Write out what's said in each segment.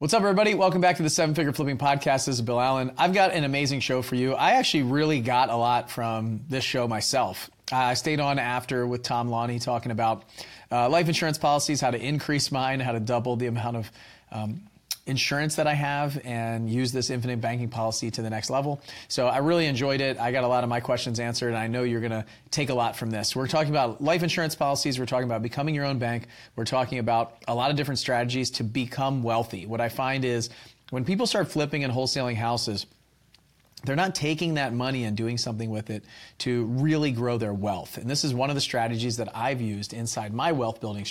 What's up, everybody? Welcome back to the Seven Figure Flipping Podcast. This is Bill Allen. I've got an amazing show for you. I actually really got a lot from this show myself. I stayed on after with Tom Lonnie talking about life insurance policies, how to increase mine, how to double the amount of insurance that I have and use this infinite banking policy to the next level. So I really enjoyed it. I got a lot of my questions answered, and I know you're going to take a lot from this. We're talking about life insurance policies. We're talking about becoming your own bank. We're talking about a lot of different strategies to become wealthy. What I find is when people start flipping and wholesaling houses, they're not taking that money and doing something with it to really grow their wealth. And this is one of the strategies that I've used inside my wealth building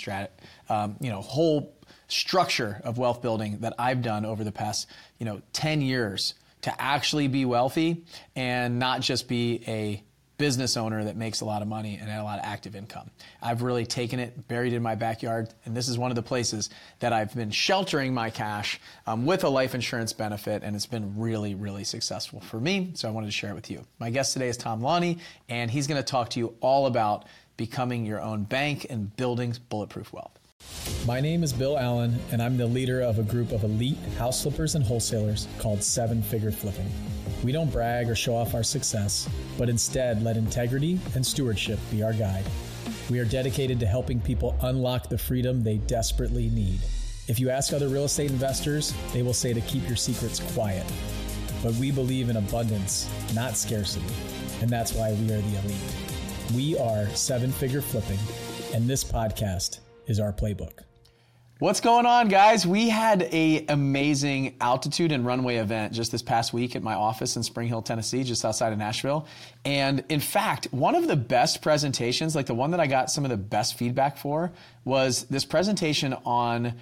whole structure of wealth building that I've done over the past 10 years to actually be wealthy and not just be a business owner that makes a lot of money and had a lot of active income. I've really taken it, buried it in my backyard, and this is one of the places that I've been sheltering my cash with a life insurance benefit, and it's been really, really successful for me, so I wanted to share it with you. My guest today is Tom Lonnie, and he's going to talk to you all about becoming your own bank and building bulletproof wealth. My name is Bill Allen, and I'm the leader of a group of elite house flippers and wholesalers called Seven Figure Flipping. We don't brag or show off our success, but instead let integrity and stewardship be our guide. We are dedicated to helping people unlock the freedom they desperately need. If you ask other real estate investors, they will say to keep your secrets quiet. But we believe in abundance, not scarcity, and that's why we are the elite. We are Seven Figure Flipping, and this podcast is our playbook. What's going on, guys? We had an amazing altitude and runway event just this past week at my office in Spring Hill, Tennessee, just outside of Nashville. And in fact, one of the best presentations, like the one that I got some of the best feedback for, was this presentation on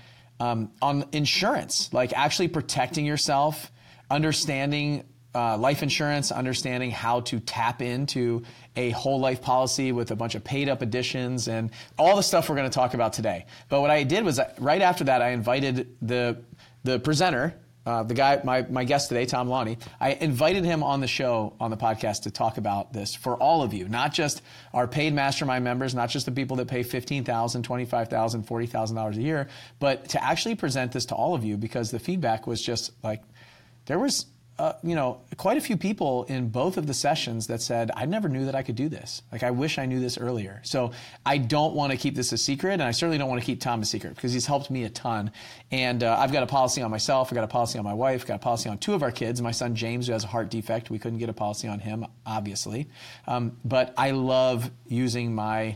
insurance, like actually protecting yourself, understanding life insurance, understanding how to tap into a whole life policy with a bunch of paid up additions and all the stuff we're going to talk about today. But what I did was right after that, I invited the presenter, the guy, my guest today, Tom Lonnie. I invited him on the show, on the podcast, to talk about this for all of you, not just our paid mastermind members, not just the people that pay $15,000, $25,000, $40,000 a year, but to actually present this to all of you, because the feedback was just like, there was quite a few people in both of the sessions that said, I never knew that I could do this. Like, I wish I knew this earlier. So I don't want to keep this a secret, and I certainly don't want to keep Tom a secret because he's helped me a ton. And I've got a policy on myself. I've got a policy on my wife. I've got a policy on two of our kids. My son, James, who has a heart defect. We couldn't get a policy on him, obviously. But I love using my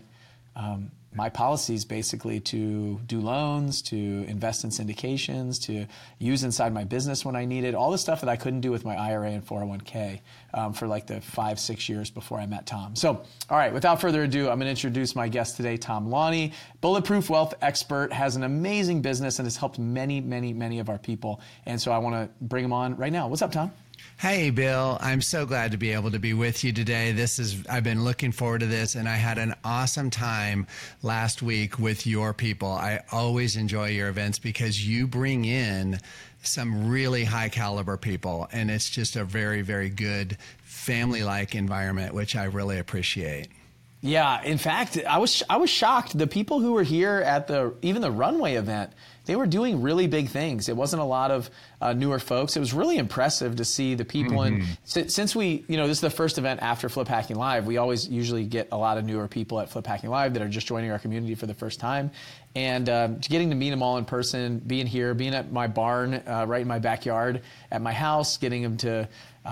policies basically to do loans, to invest in syndications, to use inside my business when I need it, all the stuff that I couldn't do with my IRA and 401k for like the 5-6 years before I met Tom. So, all right, without further ado, I'm going to introduce my guest today, Tom Lonnie, bulletproof wealth expert, has an amazing business and has helped many, many, many of our people. And so I want to bring him on right now. What's up, Tom? Hey, Bill. I'm so glad to be able to be with you today. I've been looking forward to this, and I had an awesome time last week with your people. I always enjoy your events because you bring in some really high caliber people, and it's just a very, very good family-like environment, which I really appreciate. Yeah, in fact, I was shocked. The people who were here at even the runway event, they were doing really big things. It wasn't a lot of newer folks. It was really impressive to see the people. And since we, this is the first event after Flip Hacking Live, we always usually get a lot of newer people at Flip Hacking Live that are just joining our community for the first time. And getting to meet them all in person, being here, being at my barn, right in my backyard, at my house, getting them to,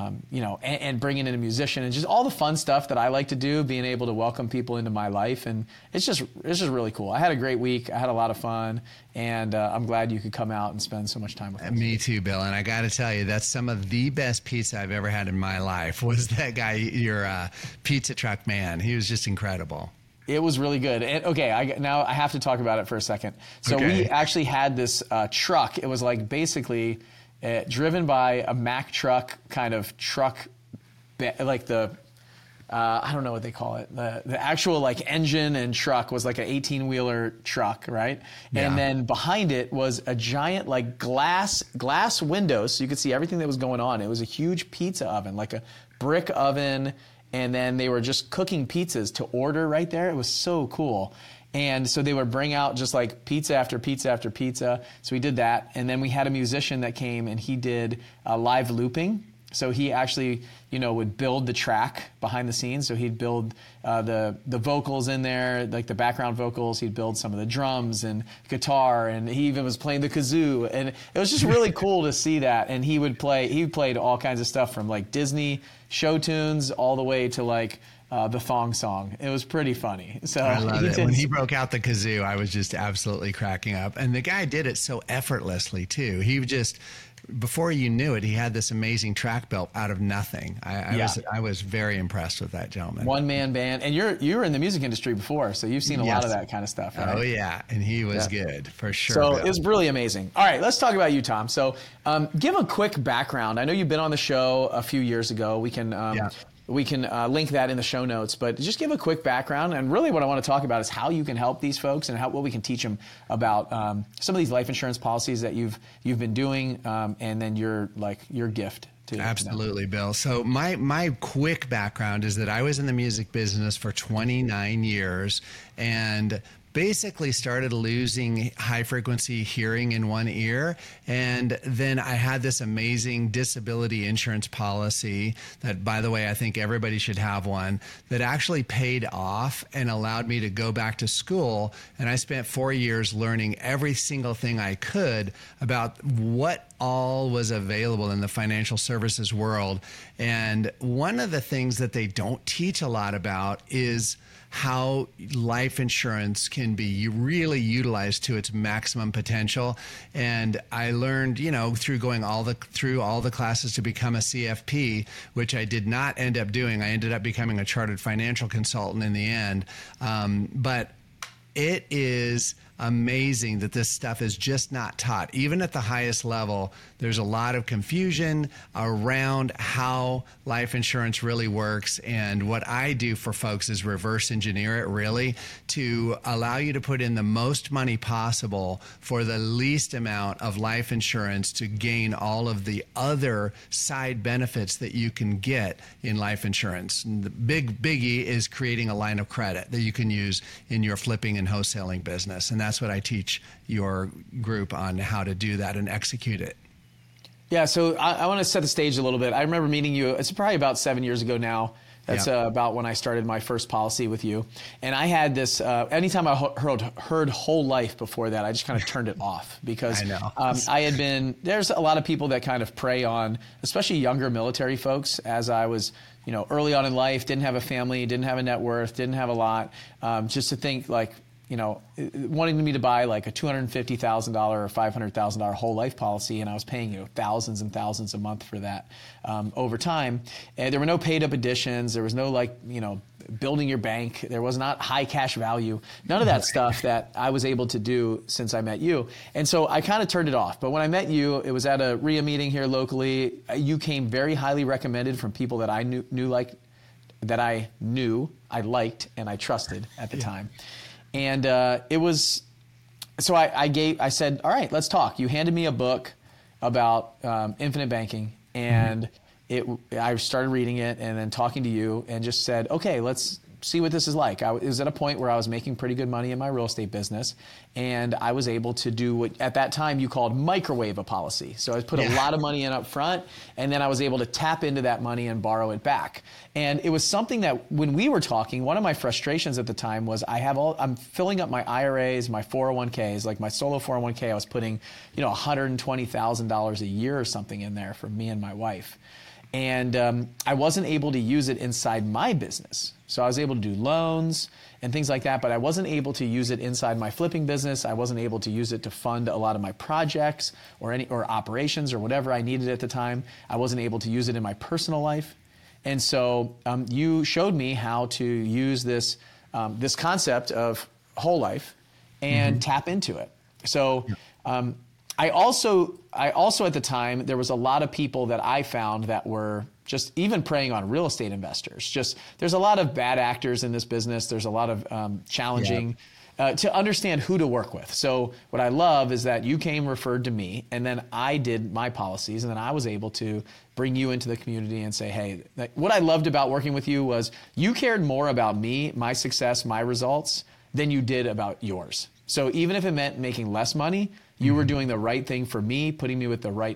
and bringing in a musician and just all the fun stuff that I like to do, being able to welcome people into my life. And it's just really cool. I had a great week. I had a lot of fun. And I'm glad you could come out and spend so much time with us. Me too, Bill. And I got to tell you, that's some of the best pizza I've ever had in my life was that guy, your pizza truck man. He was just incredible. It was really good. And okay, now I have to talk about it for a second. So we actually had this truck. It was like basically driven by a Mack truck kind of truck, like the I don't know what they call it. The actual like engine and truck was like an 18-wheeler truck, right? Yeah. And then behind it was a giant like glass windows, so you could see everything that was going on. It was a huge pizza oven, like a brick oven, and then they were just cooking pizzas to order right there. It was so cool. And so they would bring out just like pizza after pizza after pizza. So we did that. And then we had a musician that came and he did live looping. So he actually, would build the track behind the scenes. So he'd build the vocals in there, like the background vocals. He'd build some of the drums and guitar, and he even was playing the kazoo. And it was just really cool to see that. And he played all kinds of stuff from like Disney show tunes all the way to like the thong song. It was pretty funny. So I love it. When he broke out the kazoo, I was just absolutely cracking up. And the guy did it so effortlessly too. He just, before you knew it, he had this amazing track built out of nothing. I was very impressed with that gentleman. One man band, and you were in the music industry before, so you've seen a lot of that kind of stuff, right? Oh yeah, and he was good for sure. So it was really amazing. All right, let's talk about you, Tom. So give a quick background. I know you've been on the show a few years ago. We can link that in the show notes, but just give a quick background. And really what I want to talk about is how you can help these folks and what we can teach them about some of these life insurance policies that you've been doing, and then your gift to Absolutely, Bill. So my quick background is that I was in the music business for 29 years and basically started losing high frequency hearing in one ear. And then I had this amazing disability insurance policy that, by the way, I think everybody should have one, that actually paid off and allowed me to go back to school. And I spent 4 years learning every single thing I could about what all was available in the financial services world. And one of the things that they don't teach a lot about is how life insurance can be really utilized to its maximum potential. And I learned, through going through all the classes to become a CFP, which I did not end up doing. I ended up becoming a chartered financial consultant in the end. But it is amazing that this stuff is just not taught. Even at the highest level, there's a lot of confusion around how life insurance really works. And what I do for folks is reverse engineer it really to allow you to put in the most money possible for the least amount of life insurance to gain all of the other side benefits that you can get in life insurance. And the big biggie is creating a line of credit that you can use in your flipping and wholesaling business. And that's what I teach your group on how to do that and execute it. Yeah, so I want to set the stage a little bit. I remember meeting you, it's probably about 7 years ago now. That's about when I started my first policy with you. And I had this, anytime I heard whole life before that, I just kind of turned it off because I had been, there's a lot of people that kind of prey on, especially younger military folks, as I was, early on in life, didn't have a family, didn't have a net worth, didn't have a lot, just to think like, wanting me to buy like a $250,000 or $500,000 whole life policy, and I was paying thousands and thousands a month for that over time. And there were no paid up additions. There was no building your bank. There was not high cash value. None of that stuff that I was able to do since I met you. And so I kind of turned it off. But when I met you, it was at a RIA meeting here locally. You came very highly recommended from people that I knew, I liked, and I trusted at the time. And it was, so I said, all right, let's talk. You handed me a book about infinite banking, and I started reading it and then talking to you and just said, okay, let's see what this is like. I was at a point where I was making pretty good money in my real estate business, and I was able to do what at that time you called microwave a policy. So I put a lot of money in up front, and then I was able to tap into that money and borrow it back. And it was something that when we were talking, one of my frustrations at the time was I'm filling up my IRAs, my 401ks, like my solo 401k, I was putting, $120,000 a year or something in there for me and my wife. And I wasn't able to use it inside my business. So I was able to do loans and things like that, but I wasn't able to use it inside my flipping business. I wasn't able to use it to fund a lot of my projects or operations or whatever I needed at the time. I wasn't able to use it in my personal life. And so you showed me how to use this concept of whole life and tap into it. So I also at the time, there was a lot of people that I found that were just even preying on real estate investors. There's a lot of bad actors in this business. There's a lot of challenging to understand who to work with. So what I love is that you came referred to me, and then I did my policies, and then I was able to bring you into the community and say, hey, what I loved about working with you was you cared more about me, my success, my results, than you did about yours. So even if it meant making less money, you were doing the right thing for me, putting me with the right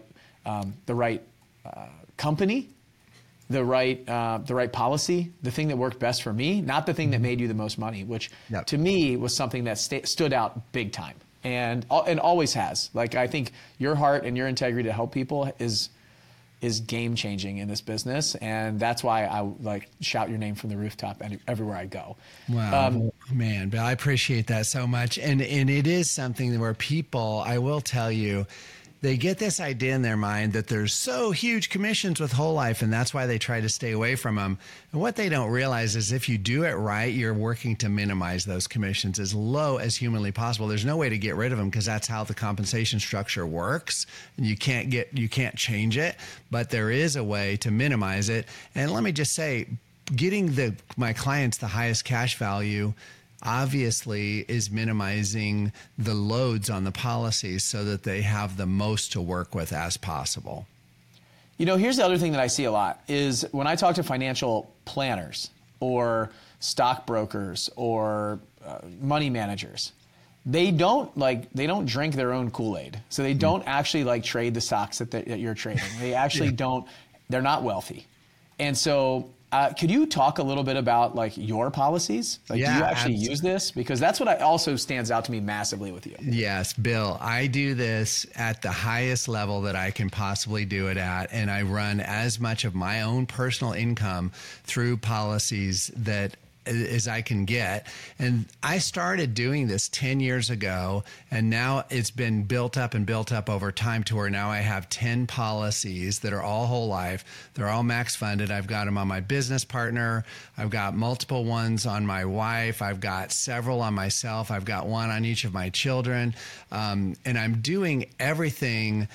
company, the right policy, the thing that worked best for me, not the thing that made you the most money, which to me was something that stood out big time and always has. Like, I think your heart and your integrity to help people is game changing in this business, and that's why I like shout your name from the rooftop everywhere I go. Wow, man, but I appreciate that so much, and it is something where people, I will tell you, they get this idea in their mind that there's so huge commissions with whole life, and that's why they try to stay away from them. And what they don't realize is if you do it right, you're working to minimize those commissions as low as humanly possible. There's no way to get rid of them because that's how the compensation structure works. And you can't change it, but there is a way to minimize it. And let me just say, getting my clients the highest cash value obviously is minimizing the loads on the policies so that they have the most to work with as possible. You know, here's the other thing that I see a lot is when I talk to financial planners or stockbrokers or money managers, they don't drink their own Kool-Aid. So they don't actually trade the stocks that you're trading. They actually they're not wealthy. And so could you talk a little bit about your policies? Do you actually use this? Because that's what also stands out to me massively with you. Yes, Bill, I do this at the highest level that I can possibly do it at. And I run as much of my own personal income through policies that as I can get. And I started doing this 10 years ago, and now it's been built up over time to where now I have 10 policies that are all whole life. They're all max funded. I've got them on my business partner. I've got multiple ones on my wife. I've got several on myself. I've got one on each of my children. And I'm doing everything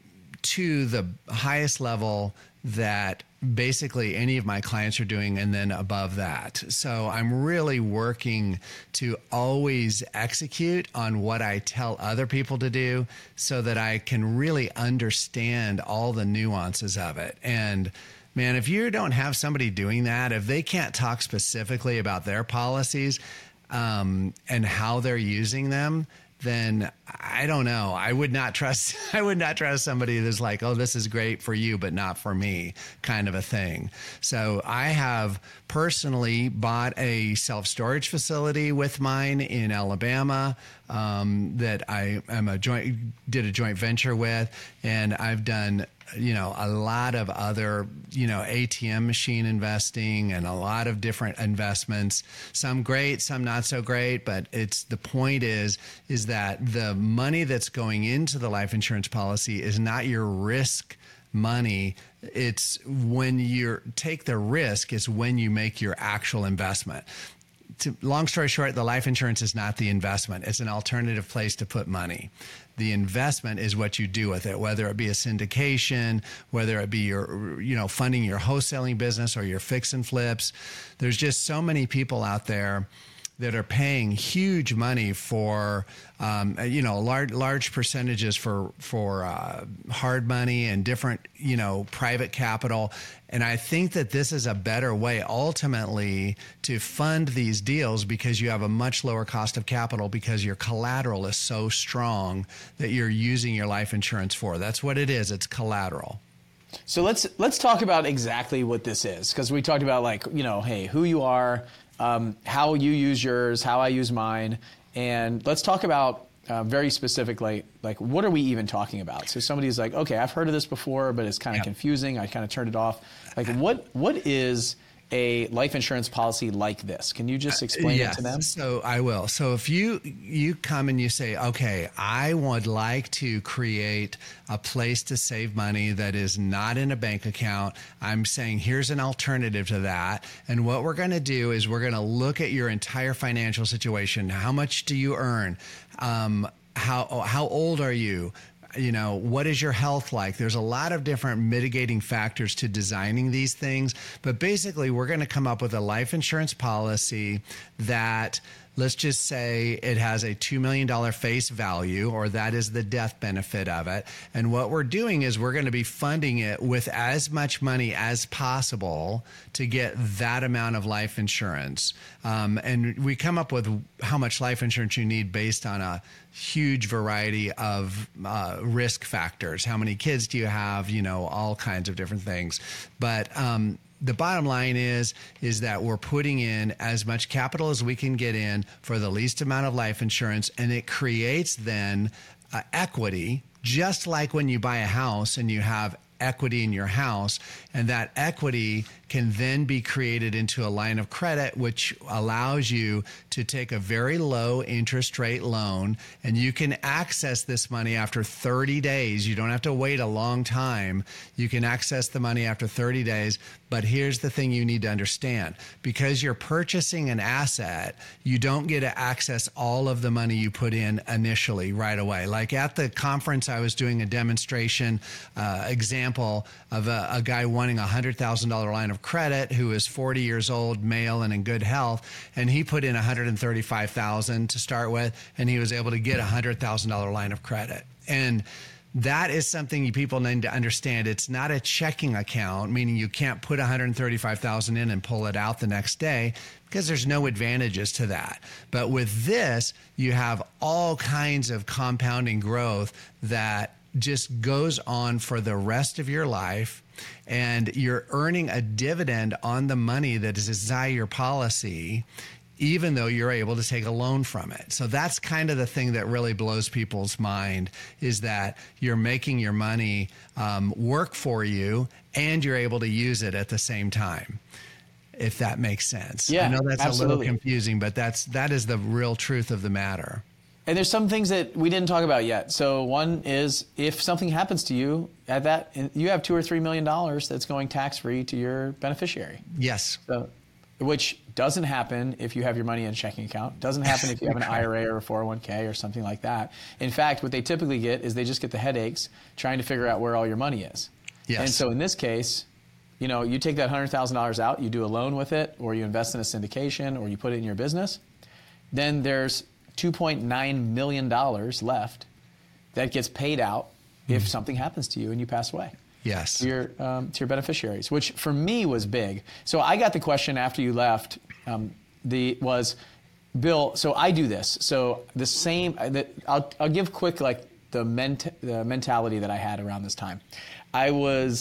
to the highest level that basically any of my clients are doing, and then above that. So I'm really working to always execute on what I tell other people to do so that I can really understand all the nuances of it. And man, if you don't have somebody doing that, if they can't talk specifically about their policies and how they're using them, then I don't know. I would not trust somebody that's like, oh, this is great for you, but not for me, kind of a thing. So I have personally bought a self-storage facility with mine in Alabama that I did a joint venture with, and I've done a lot of other, ATM machine investing and a lot of different investments, some great, some not so great. But the point is that the money that's going into the life insurance policy is not your risk money. It's when you take the risk is when you make your actual investment. Long story short, the life insurance is not the investment. It's an alternative place to put money. The investment is what you do with it, whether it be a syndication, whether it be your, funding your wholesaling business or your fix and flips. There's just so many people out there that are paying huge money for, large percentages for hard money and different, private capital. And I think that this is a better way ultimately to fund these deals because you have a much lower cost of capital because your collateral is so strong that you're using your life insurance for. That's what it is. It's collateral. So let's talk about exactly what this is, because we talked about hey, who you are, how you use yours, how I use mine, and let's talk about very specifically, what are we even talking about? So somebody's like, okay, I've heard of this before, but it's kind of confusing. I kind of turned it off. What is a life insurance policy like this? Can you just explain it to them? So I will. So if you come and you say, okay, I would like to create a place to save money that is not in a bank account, I'm saying here's an alternative to that. And what we're going to do is we're going to look at your entire financial situation. How much do you earn? How old are you? What is your health like? There's a lot of different mitigating factors to designing these things. But basically, we're going to come up with a life insurance policy that let's just say it has a $2 million face value, or that is the death benefit of it. And what we're doing is we're going to be funding it with as much money as possible to get that amount of life insurance. And we come up with how much life insurance you need based on a huge variety of risk factors. How many kids do you have? All kinds of different things. But the bottom line is that we're putting in as much capital as we can get in for the least amount of life insurance, and it creates then equity, just like when you buy a house and you have equity in your house, and that equity can then be created into a line of credit, which allows you to take a very low interest rate loan, and you can access this money after 30 days. You don't have to wait a long time. You can access the money after 30 days. But here's the thing you need to understand. Because you're purchasing an asset, you don't get to access all of the money you put in initially right away. Like at the conference, I was doing a demonstration example of a guy wanting a $100,000 line of credit who is 40 years old, male, and in good health. And he put in $135,000 to start with, and he was able to get a $100,000 line of credit. And that is something people need to understand. It's not a checking account, meaning you can't put $135,000 in and pull it out the next day, because there's no advantages to that. But with this, you have all kinds of compounding growth that just goes on for the rest of your life, and you're earning a dividend on the money that is inside your policy, even though you're able to take a loan from it. So that's kind of the thing that really blows people's mind, is that you're making your money work for you, and you're able to use it at the same time, if that makes sense. Yeah, I know that's absolutely. a little confusing, but that is the real truth of the matter. And there's some things that we didn't talk about yet. So one is, if something happens to you at that, you have $2 or $3 million that's going tax-free to your beneficiary. Yes. So, which doesn't happen if you have your money in a checking account. Doesn't happen if you have an IRA or a 401k or something like that. In fact, what they typically get is they just get the headaches trying to figure out where all your money is. Yes. And so in this case, you take that $100,000 out, you do a loan with it, or you invest in a syndication, or you put it in your business. Then there's $2.9 million left that gets paid out if something happens to you and you pass away. Yes. To your beneficiaries, which for me was big. So I got the question after you left, Bill, so I do this. So the same, I'll give quick, the mentality that I had around this time. I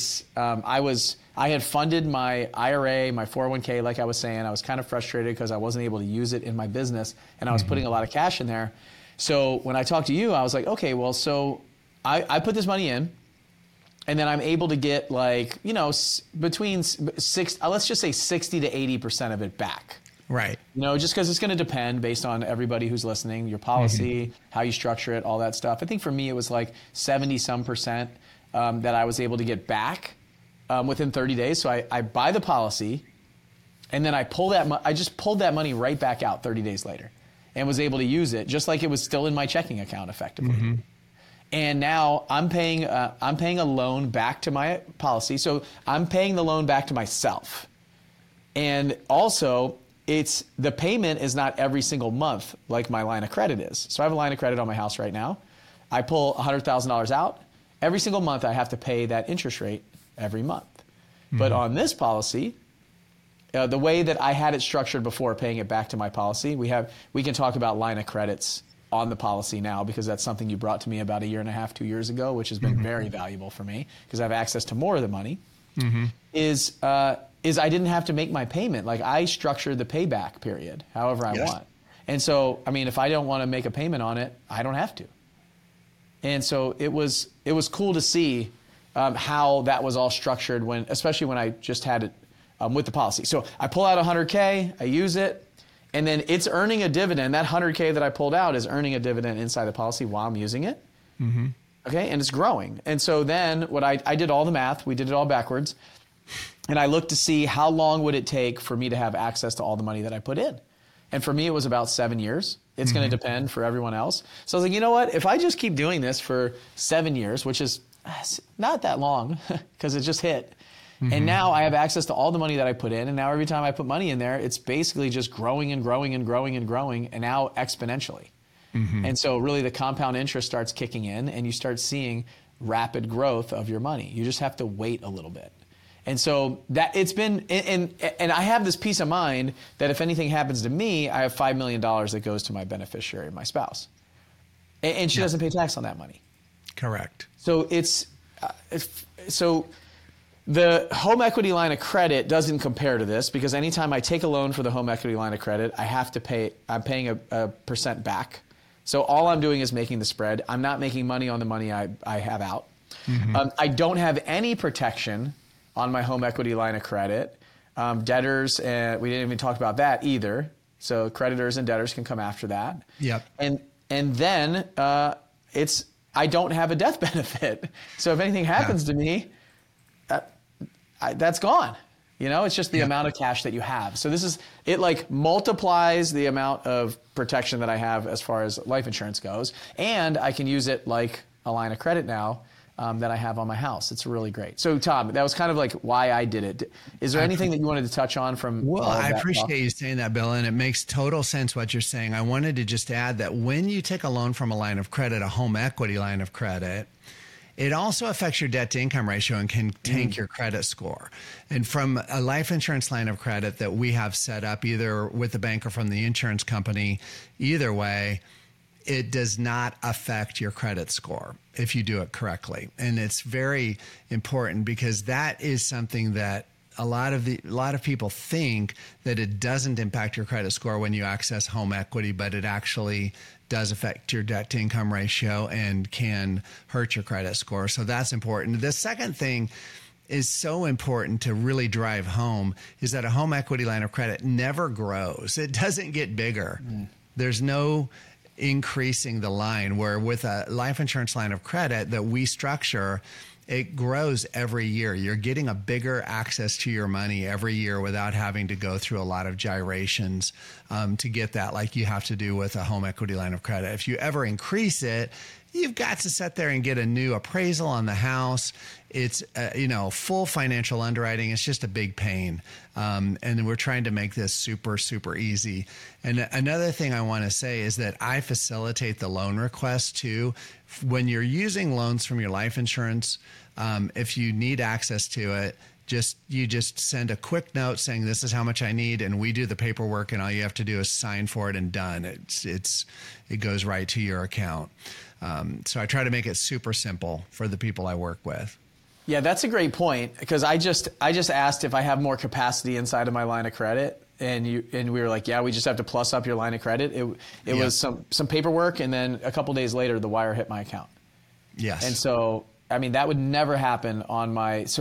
had funded my IRA, my 401k, like I was saying. I was kind of frustrated because I wasn't able to use it in my business, and I was putting a lot of cash in there. So when I talked to you, I was like, okay, well, so I put this money in, and then I'm able to get between let's just say 60 to 80% of it back. Right. Just because it's going to depend based on everybody who's listening, your policy, how you structure it, all that stuff. I think for me, it was like 70% that I was able to get back within 30 days. So I buy the policy, and then I just pulled that money right back out 30 days later, and was able to use it just like it was still in my checking account effectively. Mm-hmm. And now I'm paying a loan back to my policy. So I'm paying the loan back to myself. And also, the payment is not every single month like my line of credit is. So I have a line of credit on my house right now. I pull $100,000 out. Every single month I have to pay that interest rate every month. Mm-hmm. But on this policy, the way that I had it structured before, paying it back to my policy, we can talk about line of credits on the policy now, because that's something you brought to me about 1.5 years, 2 years ago, which has been very valuable for me because I have access to more of the money, is I didn't have to make my payment. Like, I structured the payback period however I want. And so, if I don't want to make a payment on it, I don't have to. And so it was cool to see how that was all structured, especially when I just had it with the policy. So I pull out $100K, I use it, and then it's earning a dividend. That $100K that I pulled out is earning a dividend inside the policy while I'm using it. Mm-hmm. Okay, and it's growing. And so then I did all the math. We did it all backwards. And I looked to see how long would it take for me to have access to all the money that I put in. And for me, it was about 7 years. It's going to depend for everyone else. So I was like, you know what? If I just keep doing this for 7 years, which is not that long because it just hit, And now I have access to all the money that I put in. And now every time I put money in there, it's basically just growing and growing and growing and growing, and now exponentially. And so really the compound interest starts kicking in, and you start seeing rapid growth of your money. You just have to wait a little bit. And so that it's been, and I have this peace of mind that if anything happens to me, I have $5 million that goes to my beneficiary, my spouse. And she doesn't pay tax on that money. Correct. So so the home equity line of credit doesn't compare to this, because anytime I take a loan for the home equity line of credit, I'm paying a percent back. So all I'm doing is making the spread. I'm not making money on the money I have out. I don't have any protection on my home equity line of credit. Debtors, we didn't even talk about that either. So creditors and debtors can come after that. Yep. And then I don't have a death benefit. So if anything happens to me, that's gone. It's just the amount of cash that you have. So it like multiplies the amount of protection that I have as far as life insurance goes. And I can use it like a line of credit now that I have on my house. It's really great. So Tom, that was kind of like why I did it. Is there anything that you wanted to touch on from Well, I that appreciate talk? you saying that, Bill, and it makes total sense what you're saying. I wanted to just add that when you take a loan from a line of credit, a home equity line of credit, it also affects your debt to income ratio and can tank your credit score. And from a life insurance line of credit that we have set up either with the bank or from the insurance company, either way, it does not affect your credit score if you do it correctly. And it's very important because that is something that a lot of people think that it doesn't impact your credit score when you access home equity, but it actually does affect your debt to income ratio and can hurt your credit score. So that's important. The second thing is so important to really drive home is that a home equity line of credit never grows. It doesn't get bigger. There's no increasing the line, where with a life insurance line of credit that we structure, it grows every year. You're getting a bigger access to your money every year without having to go through a lot of gyrations to get that, like you have to do with a home equity line of credit. If you ever increase it, you've got to sit there and get a new appraisal on the house. It's, full financial underwriting. It's just a big pain. And we're trying to make this super, super easy. And another thing I want to say is that I facilitate the loan request too. When you're using loans from your life insurance, if you need access to it, you just send a quick note saying this is how much I need, and we do the paperwork, and all you have to do is sign for it and done. It goes right to your account. So I try to make it super simple for the people I work with. Yeah, that's a great point, because I just asked if I have more capacity inside of my line of credit, and we were like, yeah, we just have to plus up your line of credit. It was some paperwork, and then a couple days later the wire hit my account. Yes. And so that would never happen on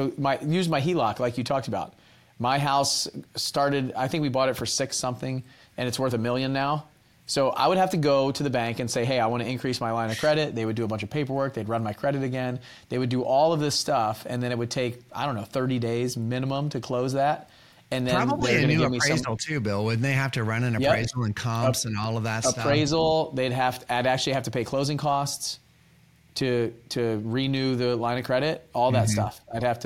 use my HELOC like you talked about. My house started, I think we bought it for $6 something, and it's worth $1 million now. So I would have to go to the bank and say, hey, I want to increase my line of credit. They would do a bunch of paperwork. They'd run my credit again. They would do all of this stuff, and then it would take, 30 days minimum to close that. And then probably a new appraisal too, Bill. Wouldn't they have to run an appraisal and comps and all of that stuff? Appraisal, I'd actually have to pay closing costs to renew the line of credit, all that stuff. I'd have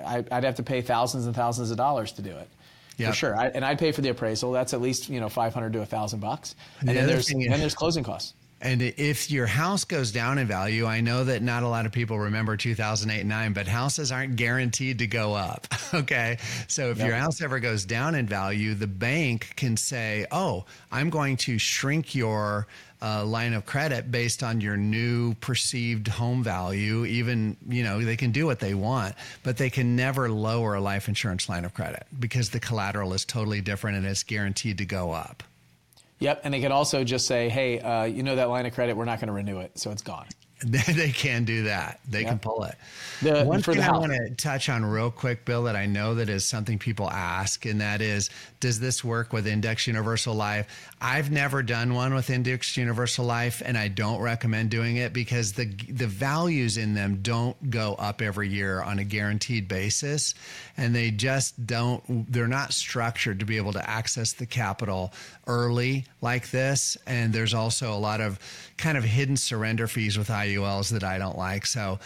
to pay thousands and thousands of dollars to do it. Yep. For sure. I'd pay for the appraisal. That's at least, $500 to $1,000. And then there's closing costs. And if your house goes down in value, I know that not a lot of people remember 2008 and 9, but houses aren't guaranteed to go up. Okay. So if your house ever goes down in value, the bank can say, oh, I'm going to shrink your line of credit based on your new perceived home value. Even, they can do what they want, but they can never lower a life insurance line of credit because the collateral is totally different and it's guaranteed to go up. Yep. And they can also just say, hey, that line of credit, we're not going to renew it. So it's gone. They can do that. They can pull it. One thing I want to touch on real quick, Bill, that I know that is something people ask, and that is, does this work with Indexed Universal Life? I've never done one with Indexed Universal Life, and I don't recommend doing it because the values in them don't go up every year on a guaranteed basis, and they just they're not structured to be able to access the capital early like this. And there's also a lot of kind of hidden surrender fees with IULs that I don't like. So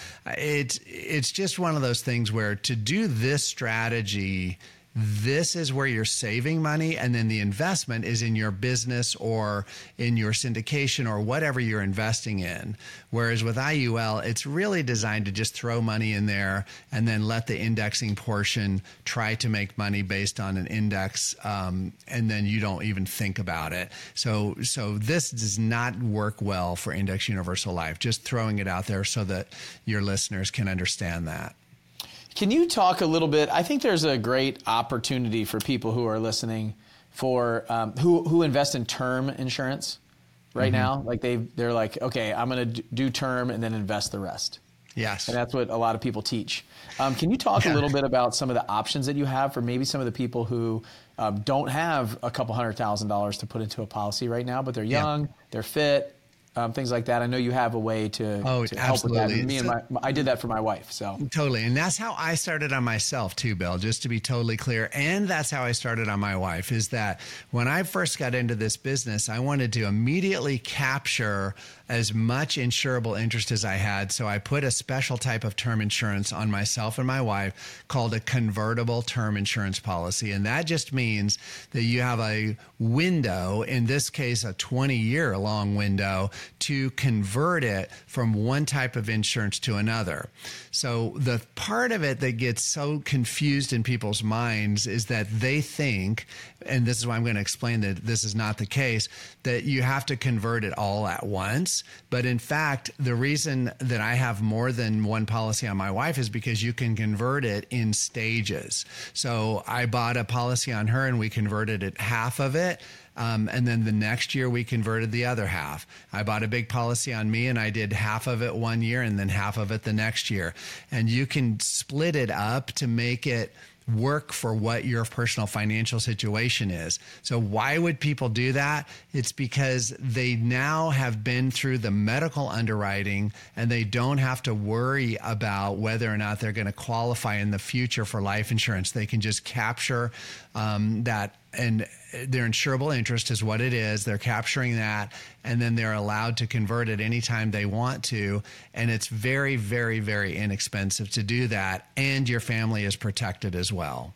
it's just one of those things where to do this strategy, this is where you're saving money, and then the investment is in your business or in your syndication or whatever you're investing in. Whereas with IUL, it's really designed to just throw money in there and then let the indexing portion try to make money based on an index, and then you don't even think about it. So this does not work well for Index Universal Life. Just throwing it out there so that your listeners can understand that. Can you talk a little bit? I think there's a great opportunity for people who are listening for who invest in term insurance right now. Like they're like, okay, I'm going to do term and then invest the rest. Yes. And that's what a lot of people teach. Can you talk a little bit about some of the options that you have for maybe some of the people who don't have a couple $100,000 to put into a policy right now, but they're young, they're fit, things like that. I know you have a way to help with that. I did that for my wife. So totally. And that's how I started on myself too, Bill, just to be totally clear. And that's how I started on my wife, is that when I first got into this business, I wanted to immediately capture as much insurable interest as I had. So I put a special type of term insurance on myself and my wife called a convertible term insurance policy. And that just means that you have a window, in this case, a 20-year long window, to convert it from one type of insurance to another. So the part of it that gets so confused in people's minds is that they think, and this is why I'm going to explain that this is not the case, that you have to convert it all at once. But in fact, the reason that I have more than one policy on my wife is because you can convert it in stages. So I bought a policy on her and we converted it, half of it. And then the next year we converted the other half. I bought a big policy on me and I did half of it one year and then half of it the next year. And you can split it up to make it work for what your personal financial situation is. So why would people do that? It's because they now have been through the medical underwriting and they don't have to worry about whether or not they're going to qualify in the future for life insurance. They can just capture that, and their insurable interest is what it is. They're capturing that, and then they're allowed to convert it anytime they want to. And it's very, very, very inexpensive to do that. And your family is protected as well.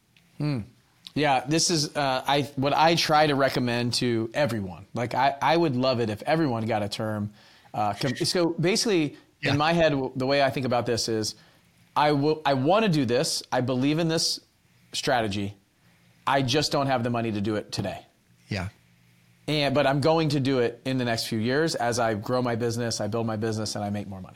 Yeah, this is what I try to recommend to everyone. Like I would love it if everyone got a term. So basically, in my head, the way I think about this is I want to do this. I believe in this strategy. I just don't have the money to do it today. Yeah. But I'm going to do it in the next few years as I grow my business, I build my business, and I make more money.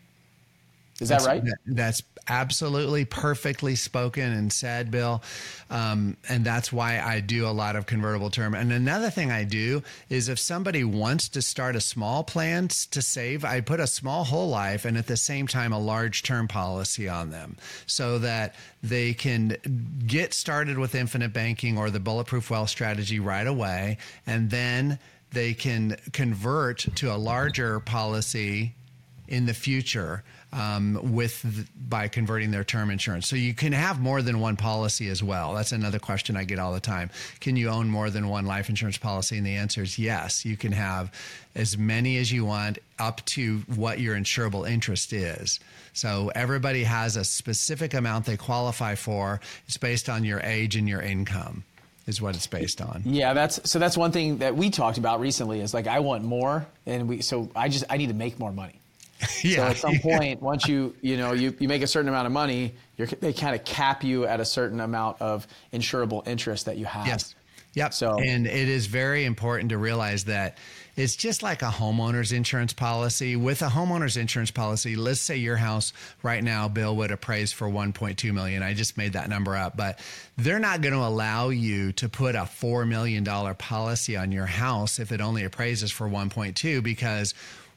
Is that right? That's absolutely perfectly spoken and said, Bill. And that's why I do a lot of convertible term. And another thing I do is if somebody wants to start a small plan to save, I put a small whole life and at the same time a large term policy on them so that they can get started with infinite banking or the bulletproof wealth strategy right away. And then they can convert to a larger policy in the future by converting their term insurance. So you can have more than one policy as well. That's another question I get all the time. Can you own more than one life insurance policy? And the answer is yes. You can have as many as you want up to what your insurable interest is. So everybody has a specific amount they qualify for. It's based on your age and your income is what it's based on. Yeah, that's one thing that we talked about recently is like I want more, and I need to make more money. Yeah. So at some point, once you make a certain amount of money, they kind of cap you at a certain amount of insurable interest that you have. Yes. Yep. So, and it is very important to realize that it's just like a homeowner's insurance policy. With a homeowner's insurance policy, let's say your house right now, Bill, would appraise for $1.2 million. I just made that number up, but they're not going to allow you to put a $4 million policy on your house if it only appraises for 1.2 because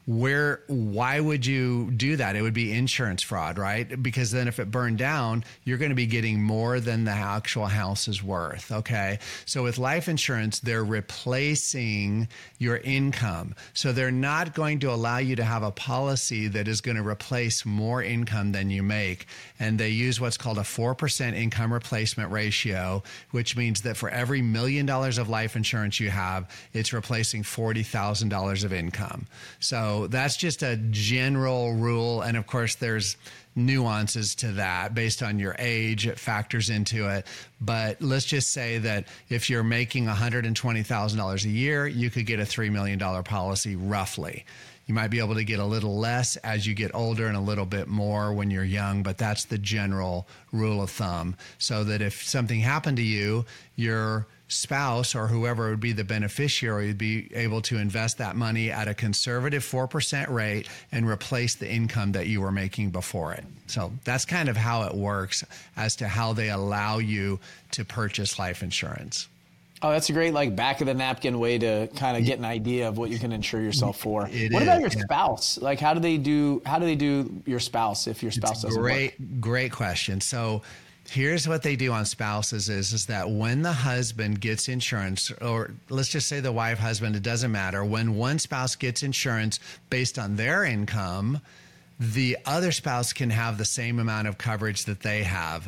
why would you do that? It would be insurance fraud, right? Because then if it burned down, you're going to be getting more than the actual house is worth, okay? So with life insurance, they're replacing your income. So they're not going to allow you to have a policy that is going to replace more income than you make. And they use what's called a 4% income replacement ratio, which means that for every $1 million of life insurance you have, it's replacing $40,000 of income. So So that's just a general rule. And of course, there's nuances to that based on your age. It factors into it. But let's just say that if you're making $120,000 a year, you could get a $3 million policy roughly. You might be able to get a little less as you get older and a little bit more when you're young, but that's the general rule of thumb. So that if something happened to you, your spouse or whoever would be the beneficiary would be able to invest that money at a conservative 4% rate and replace the income that you were making before it. So that's kind of how it works as to how they allow you to purchase life insurance. Oh, that's a great back of the napkin way to kind of get an idea of what you can insure yourself for. What about your spouse? Like, how do they do your spouse if your spouse doesn't work? Great question. So here's what they do on spouses is that when the husband gets insurance, or let's just say the wife, husband, it doesn't matter. When one spouse gets insurance based on their income, the other spouse can have the same amount of coverage that they have.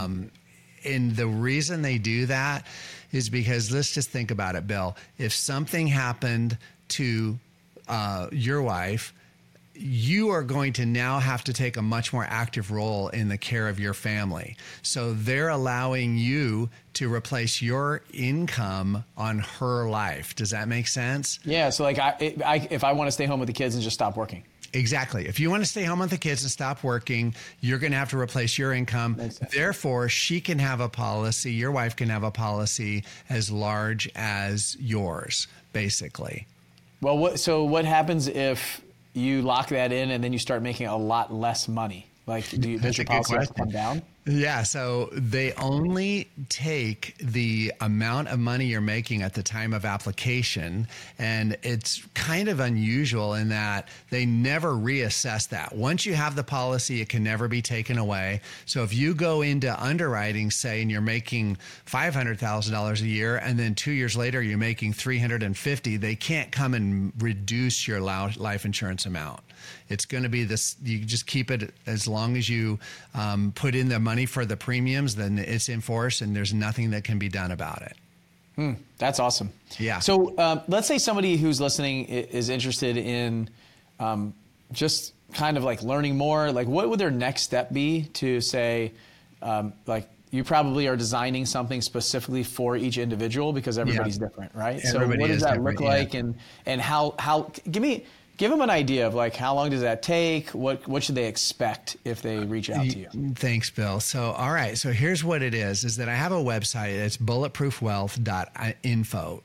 And the reason they do that is because let's just think about it, Bill. If something happened to your wife, you are going to now have to take a much more active role in the care of your family. So they're allowing you to replace your income on her life. Does that make sense? Yeah. So if I want to stay home with the kids and just stop working. Exactly. If you want to stay home with the kids and stop working, you're going to have to replace your income. Therefore, she can have a policy, your wife can have a policy as large as yours, basically. Well, what happens if you lock that in and then you start making a lot less money? Does your policy have to come down? Yeah, so they only take the amount of money you're making at the time of application, and it's kind of unusual in that they never reassess that. Once you have the policy, it can never be taken away. So if you go into underwriting, say, and you're making $500,000 a year, and then 2 years later you're making $350,000, they can't come and reduce your life insurance amount. It's going to be this, you just keep it as long as you put in the money for the premiums, then it's in force and there's nothing that can be done about it. That's awesome. Yeah. So let's say somebody who's listening is interested in just kind of learning more. What would their next step be to say, you probably are designing something specifically for each individual because everybody's different, right? Everybody so what does that look like, yeah. and how give them an idea of how long does that take? What should they expect if they reach out to you? Thanks, Bill. So, all right. So here's what it is that I have a website. It's bulletproofwealth.info,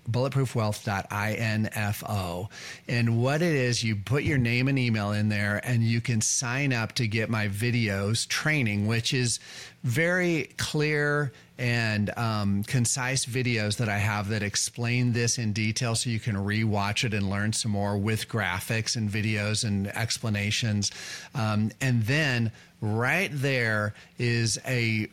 bulletproofwealth.info. And what it is, you put your name and email in there and you can sign up to get my videos training, which is very clear and concise videos that I have that explain this in detail so you can rewatch it and learn some more with graphics and videos and explanations. And then right there is a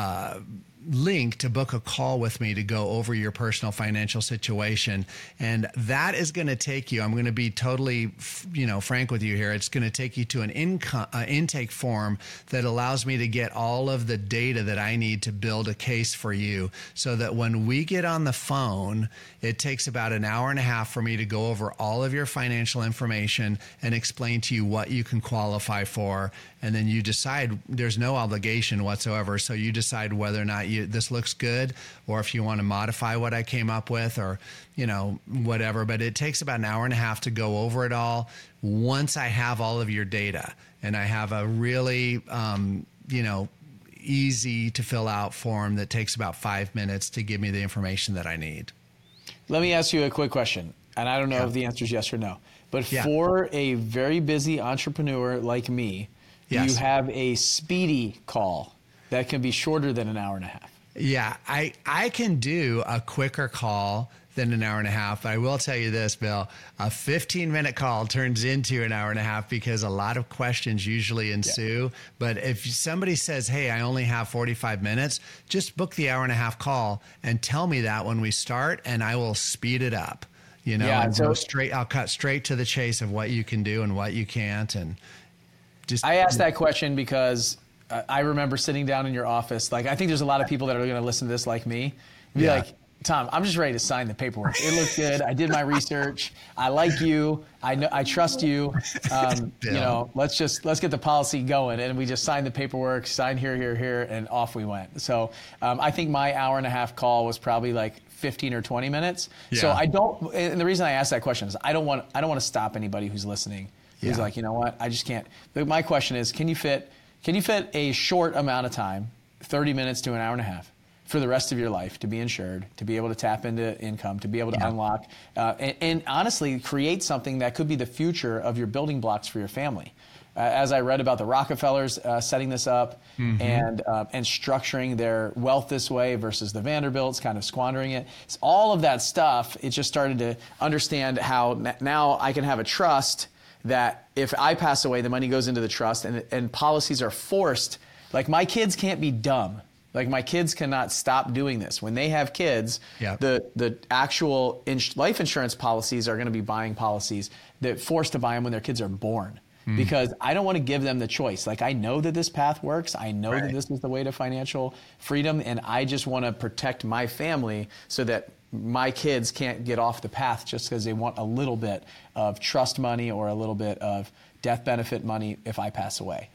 link to book a call with me to go over your personal financial situation. And that is going to take you, I'm going to be totally, frank with you here. It's going to take you to an intake form that allows me to get all of the data that I need to build a case for you so that when we get on the phone, it takes about an hour and a half for me to go over all of your financial information and explain to you what you can qualify for. And then you decide, there's no obligation whatsoever. So you decide whether or not this looks good, or if you want to modify what I came up with, or, whatever. But it takes about an hour and a half to go over it all once I have all of your data. And I have a really, easy to fill out form that takes about 5 minutes to give me the information that I need. Let me ask you a quick question. And I don't know if the answer is yes or no. But for a very busy entrepreneur like me, yes, you have a speedy call that can be shorter than an hour and a half. Yeah, I can do a quicker call than an hour and a half. But I will tell you this, Bill, a 15-minute call turns into an hour and a half because a lot of questions usually ensue. Yeah. But if somebody says, hey, I only have 45 minutes, just book the hour and a half call and tell me that when we start, and I will speed it up. And I'll cut straight to the chase of what you can do and what you can't. And I asked that question because I remember sitting down in your office. I think there's a lot of people that are going to listen to this like me. Tom, I'm just ready to sign the paperwork. It looks good. I did my research. I like you. I trust you. Let's get the policy going. And we just signed the paperwork, signed here, and off we went. So I think my hour and a half call was probably like 15 or 20 minutes. Yeah. So and the reason I asked that question is I don't want to stop anybody who's listening. Who's like, you know what? I just can't. But my question is, can you fit a short amount of time, 30 minutes to an hour and a half, for the rest of your life, to be insured, to be able to tap into income, to be able to unlock, and honestly create something that could be the future of your building blocks for your family? As I read about the Rockefellers setting this up and structuring their wealth this way versus the Vanderbilts kind of squandering it. It's all of that stuff, it just started to understand how now I can have a trust that if I pass away, the money goes into the trust, and policies are forced. Like, my kids can't be dumb. Like, my kids cannot stop doing this. When they have kids, the actual life insurance policies are going to be buying policies that forced to buy them when their kids are born. Because I don't want to give them the choice. Like, I know that this path works. I know that this is the way to financial freedom, and I just want to protect my family so that my kids can't get off the path just because they want a little bit of trust money or a little bit of death benefit money if I pass away.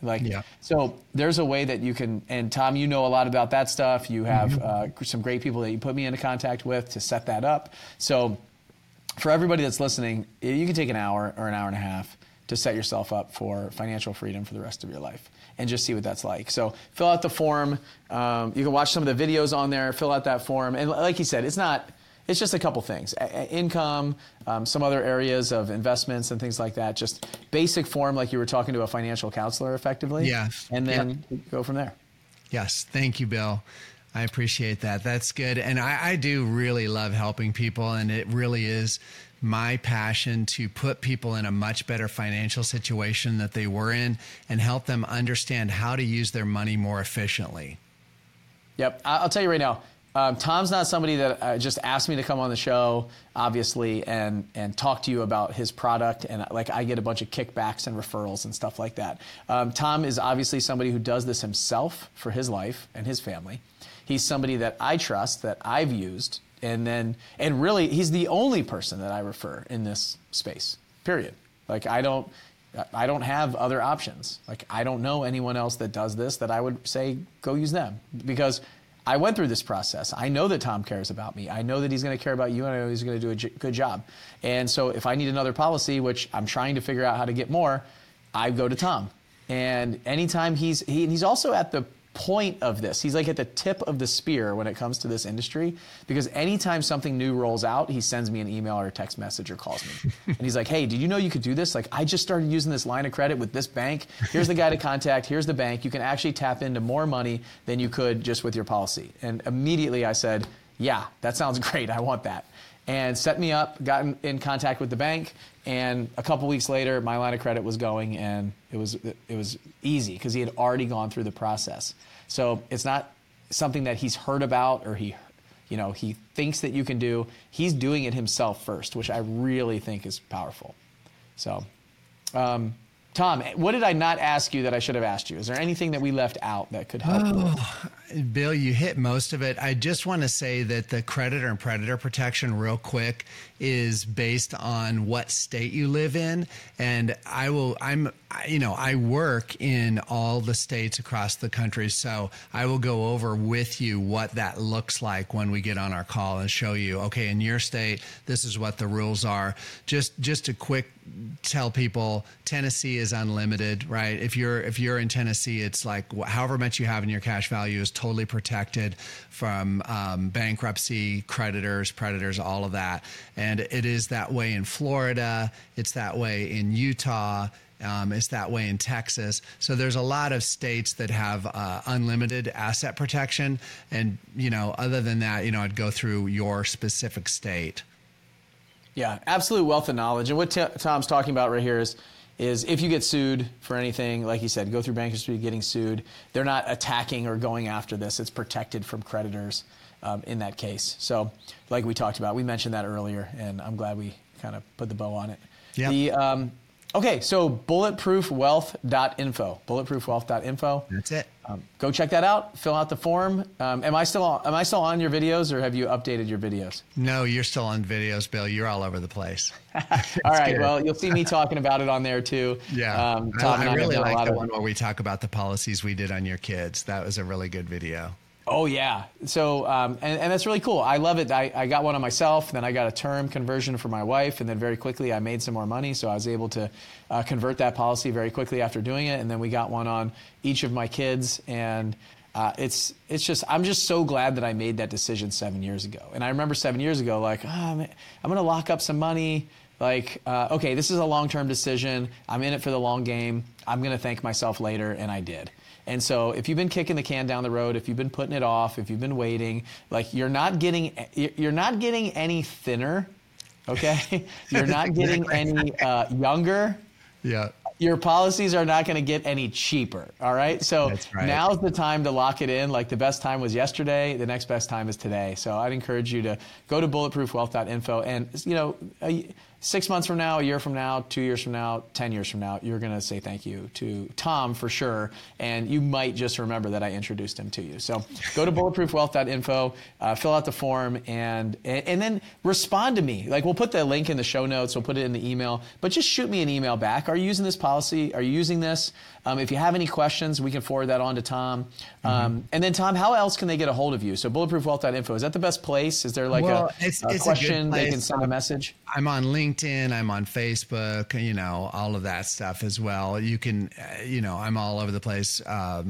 So there's a way that you can, and Tom, you know a lot about that stuff. You have some great people that you put me into contact with to set that up. So for everybody that's listening, you can take an hour or an hour and a half to set yourself up for financial freedom for the rest of your life and just see what that's like. So fill out the form. You can watch some of the videos on there, fill out that form. And like you said, it's just a couple things. Income, some other areas of investments and things like that. Just basic form like you were talking to a financial counselor effectively. Yes. And then go from there. Yes. Thank you, Bill. I appreciate that. That's good. And I do really love helping people. And it really is my passion to put people in a much better financial situation that they were in and help them understand how to use their money more efficiently. Yep. I'll tell you right now, Tom's not somebody that just asked me to come on the show, obviously, and talk to you about his product. And like, I get a bunch of kickbacks and referrals and stuff like that. Tom is obviously somebody who does this himself for his life and his family. He's somebody that I trust, that I've used, and really, he's the only person that I refer in this space, period. Like, I don't have other options. Like, I don't know anyone else that does this that I would say, go use them, because I went through this process. I know that Tom cares about me. I know that he's going to care about you, and I know he's going to do a good job. And so if I need another policy, which I'm trying to figure out how to get more, I go to Tom. And anytime he's also at the point of this. He's like at the tip of the spear when it comes to this industry, because anytime something new rolls out, he sends me an email or a text message or calls me. And he's like, hey, did you know you could do this? Like, I just started using this line of credit with this bank. Here's the guy to contact. Here's the bank. You can actually tap into more money than you could just with your policy. And immediately I said, yeah, that sounds great. I want that. And set me up, got in contact with the bank, and a couple weeks later, my line of credit was going, and it was easy because he had already gone through the process. So it's not something that he's heard about or he thinks that you can do. He's doing it himself first, which I really think is powerful. So, Tom, what did I not ask you that I should have asked you? Is there anything that we left out that could help? Bill, you hit most of it. I just want to say that the creditor and predator protection, real quick, is based on what state you live in. And I work in all the states across the country, so I will go over with you what that looks like when we get on our call and show you, okay, in your state, this is what the rules are. Just a quick tell people, Tennessee is unlimited, right? If you're in Tennessee, it's like however much you have in your cash value is totally protected from bankruptcy, creditors, predators, all of that. And it is that way in Florida. It's that way in Utah. It's that way in Texas. So there's a lot of states that have unlimited asset protection. And, other than that, I'd go through your specific state. Yeah, absolute wealth of knowledge. And what Tom's talking about right here is if you get sued for anything, like you said, go through bankruptcy, getting sued, they're not attacking or going after this. It's protected from creditors in that case. So like we talked about, we mentioned that earlier, and I'm glad we kind of put the bow on it. Yeah. Okay, so bulletproofwealth.info. Bulletproofwealth.info. That's it. Go check that out. Fill out the form. Am I still on your videos, or have you updated your videos? No, you're still on videos, Bill. You're all over the place. All right. Good. Well, you'll see me talking about it on there too. Yeah. Tom I really like the one where we talk about the policies we did on your kids. That was a really good video. Oh yeah. So, and that's really cool. I love it. I got one on myself, then I got a term conversion for my wife, and then very quickly I made some more money. So I was able to convert that policy very quickly after doing it. And then we got one on each of my kids. And it's just, I'm just so glad that I made that decision 7 years ago. And I remember 7 years ago, like, I'm going to lock up some money. Like, okay, this is a long-term decision. I'm in it for the long game. I'm going to thank myself later. And I did. And so if you've been kicking the can down the road, if you've been putting it off, if you've been waiting, like you're not getting any thinner, okay? You're not getting any younger. Yeah. Your policies are not going to get any cheaper, all right? So now's the time to lock it in. Like the best time was yesterday. The next best time is today. So I'd encourage you to go to bulletproofwealth.info and, 6 months from now, a year from now, 2 years from now, 10 years from now, you're going to say thank you to Tom for sure. And you might just remember that I introduced him to you. So go to bulletproofwealth.info, fill out the form, and then respond to me. Like we'll put the link in the show notes. We'll put it in the email. But just shoot me an email back. Are you using this policy? Are you using this? If you have any questions, we can forward that on to Tom. And then, Tom, how else can they get a hold of you? So bulletproofwealth.info, is that the best place? Is there like a question they can send a message? I'm on LinkedIn. I'm on Facebook, all of that stuff as well. You can, I'm all over the place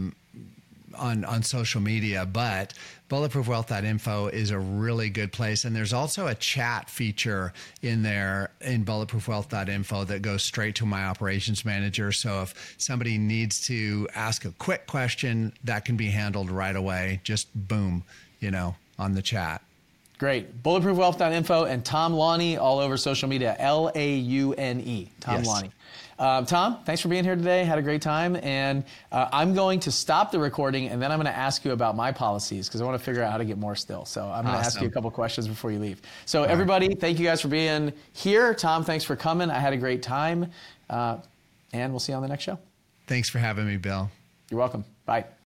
on social media, but bulletproofwealth.info is a really good place. And there's also a chat feature in there in bulletproofwealth.info that goes straight to my operations manager. So if somebody needs to ask a quick question, that can be handled right away. Just boom, on the chat. Great. Bulletproofwealth.info and Tom Laune all over social media. Laune. Tom Laune. Tom, thanks for being here today. Had a great time. And I'm going to stop the recording, and then I'm going to ask you about my policies because I want to figure out how to get more still. So I'm going to ask you a couple questions before you leave. So everybody, thank you guys for being here. Tom, thanks for coming. I had a great time. And we'll see you on the next show. Thanks for having me, Bill. You're welcome. Bye.